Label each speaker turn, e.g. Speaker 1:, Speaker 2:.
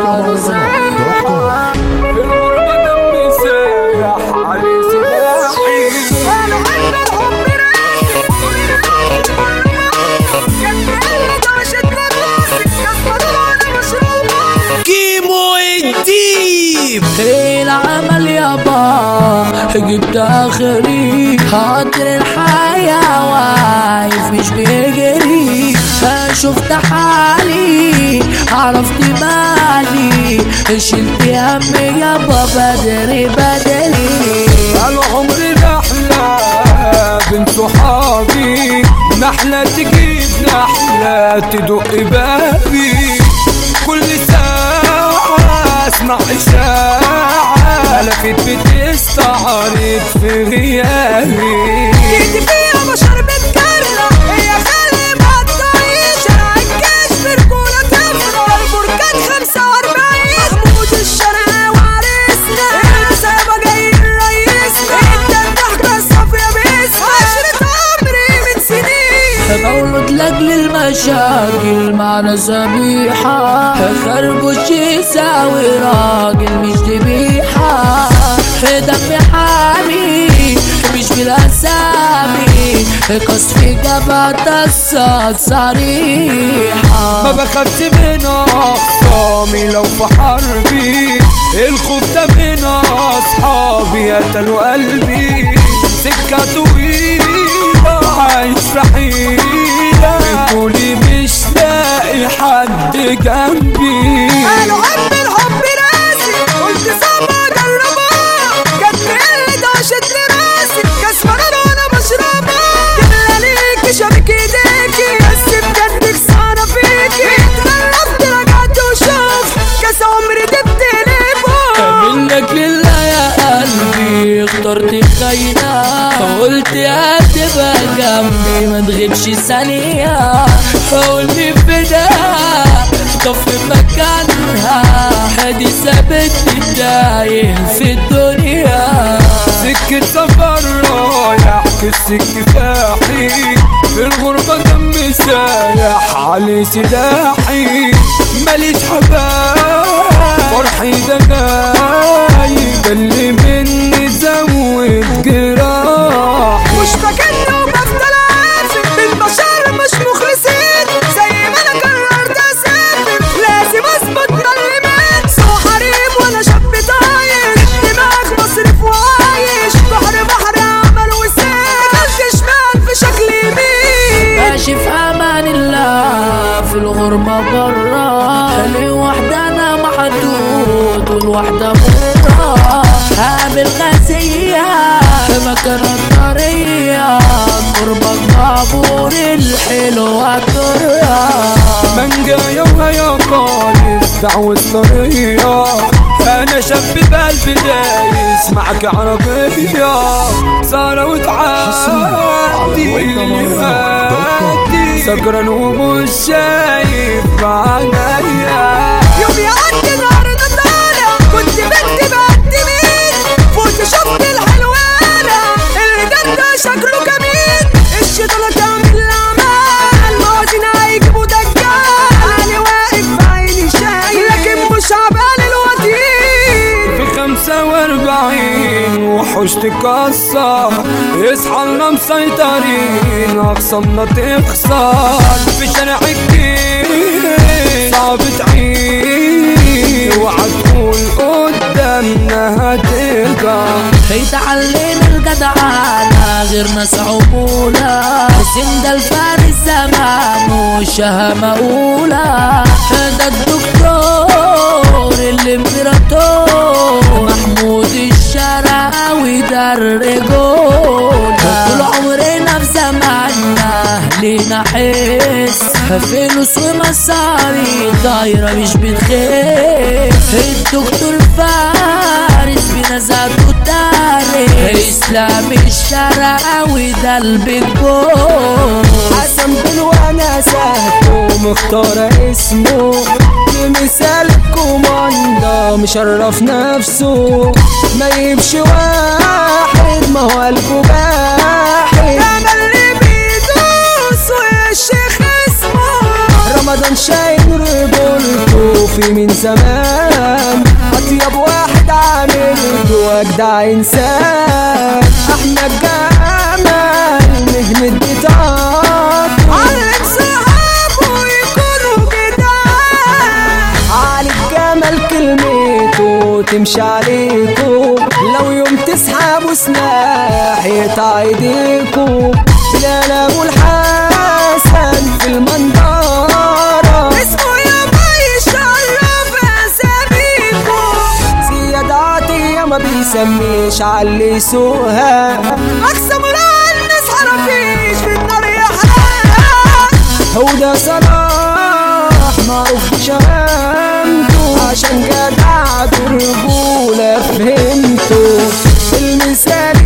Speaker 1: العمل يابا جبت اخري، خاطر الحياة واقف مش بيجري. شفت حالي عرفت مالي، شلت همي يابا بدري بدري.
Speaker 2: العمر نحلة بين صحابي، نحلة تجيب نحلة تدق بابي. كل ساعة اسمع إشاعة لفت بتستعرض في غيابي.
Speaker 3: جيت فيها بشر بتكرر، هي خالي ما تضيعش. العكاش برجولة تفرح، البركات 45 محمود الشرقاوي وعريسنا. السابة جاي ريسنا، انت الضحكة الصافية باسمها. عشرة عمري من سنين
Speaker 1: مولود لاجل المشاكل معنا سبيحة، خربوش يساوي راجل مش ذبيحة. دمي حامي مش بالأسامي، قصف جبهة الصاد صريحة.
Speaker 2: ما بخافش من أخصامي لو في حربي، الخوف ده من أصحابي قتلوا قلبي. سكة طويلة عايش في حيرة، بتقولي مش لاقي حد جنبي.
Speaker 3: قالوا حب الحب راسي، قلت صعب اجربها. جت قلت عاشت لراسي، كاس مرار وانا بشربها. جملة ليكي شبك ايديكي، بس بجد خسارة فيكي. اتغربت رجعت وشوف كاس عمري دي بتقلبه.
Speaker 1: منك لله يا قلبي اخترت خاينة، قلت هتبقى جنبي ما تغيبش ثانية. قولي فدا طف مكانها، هادي سابتني تايه في الدنيا.
Speaker 2: سكة سفر رايح كسك كفاحي، في الغربة دمي سايح علي سلاحي. ماليش حبايب فرحي ده غايب، اللي مني زود جراح.
Speaker 3: مش فاكرني وبفضل عافر، بالبشر مش مخلصين. زي ما انا قررت اسافر لازم اثبت ملمات. سو حريم وانا شاب طايش، دماغ مصرف وعايش. بحر عمل وسير، دخلت شمال في شكل يمين.
Speaker 1: ماشي في امان الله في الغربة برا، خلي وحدة انا محدود والوحدة مرة. قابل غازية في مكان الطرية، قربك بابور الحلوة الطرية.
Speaker 2: منجايا وهيا خالص دعوة طرية، أنا شاب بقلبي دايس معك عربية. سارة وتعدي سكران ومش شايف معنايا.
Speaker 3: يوم يعدي النهارده طالع، كنت بنت بقدمين. فوت شفت الحلوانة اللي ده شكله جميل. الشيطانة تعمل الأعمال، الموازين هيجيبوا دجال. أنا واقف في عيني شايل، لكن مش عبال الوطين.
Speaker 2: في 45 وحوش تكسر، يصحى لنا مسيطرين، أقسامنا تخسر. في شارع الدين صعب تعيش، اوعى تقول قدامنا هترجع.
Speaker 1: يتعلم الجدعانة غير ناس عمولة، حسين ده الفارس زمان والشهامة أولى. ده الدكتور الامبراطور محمود الشرقاوي ده الرجولة. طول عمرنا في زماننا لينا حس، فلوس ومصاري دايرة مش بتخس. الدكتور فارس بنزاته تاريخ، اسلام الشرقاوي ده البيج بوس.
Speaker 2: حسن بالوانا سهل ومختار اسمه، مثال كوماندا مشرف نفسه. ما يمشي واحد ما هو قلبه باحد،
Speaker 3: أنا اللي بيدوس والشيخ اسمه
Speaker 2: رمضان شايل رجولته في من زمان، اطيب واحد عاملته واجدع انسان. احمد جمال مهنة بطاقته،
Speaker 3: علم صحابه يكونوا جدعان.
Speaker 2: علي الجمال كلمته تمشي عليكو، لو يوم تسحبوا سلاح يقطع ايديكو. بلال ابو الحسن في المنظرة،
Speaker 3: اسمه يابا يشرف اساميكو.
Speaker 2: زياد عطية ما بيسميش عاللي يسوقها،
Speaker 3: اقسم الناس حرفيش في النار يحرق.
Speaker 2: هودا صلاح معروف بشهامته، عشان جدع برجولة فهمته. المثال